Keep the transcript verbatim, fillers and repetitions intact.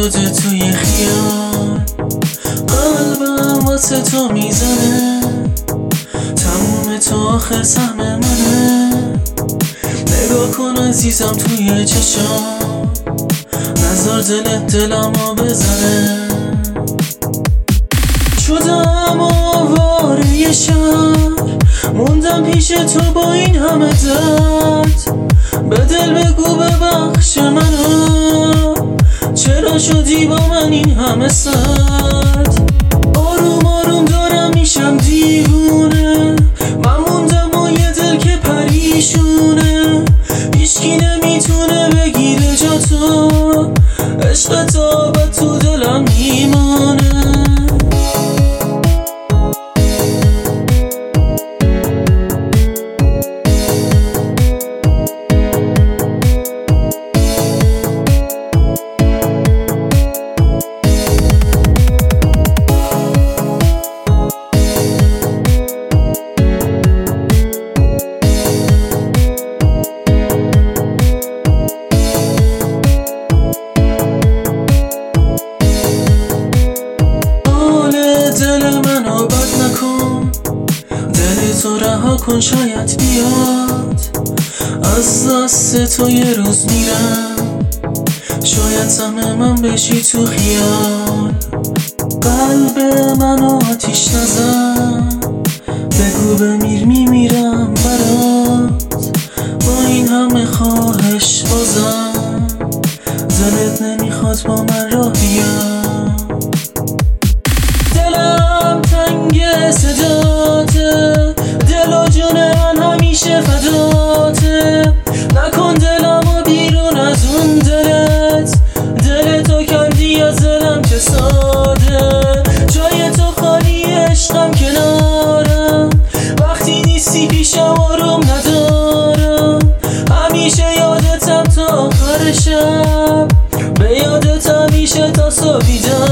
شده توی خیال، قلبم واسه تو میزنه، تموم تو آخر سهم منه. نگاه کن عزیزم توی چشام، نذار دلت دلمو بزنه. شدم آواره شهر، موندم پیش تو با این همه درد. به دل بگو ببخش منو، چرا شدی با من این همه سرد. آروم آروم دارم میشم دیوونه، من موندم با یه دل که پریشونه. هیچکی نمیتونه بگیره جا تو، عشق تا به تو دلم میمانه. دل منو بد نکن، دل تو رها کن شاید بیاد. از دست تو یه روز میرم، شاید سهم من بشی تو خیال. قلب منو آتیش نزن، بگو بمیر میمیرم برات. با این همه خواهش بازم دلت نمیخواد با من راه بیاد. دلم تنگ صداته، دل و جون من همیشه فداته. نکن دلمو بیرون از اون دلت، دل تو کردی از دلم چه ساده. جای تو خالی عشقم کنارم، وقتی نیستی پیشم آروم ندارم. همیشه یادتم تا آخر شب، به یادت همیشه تا صبح بیدار.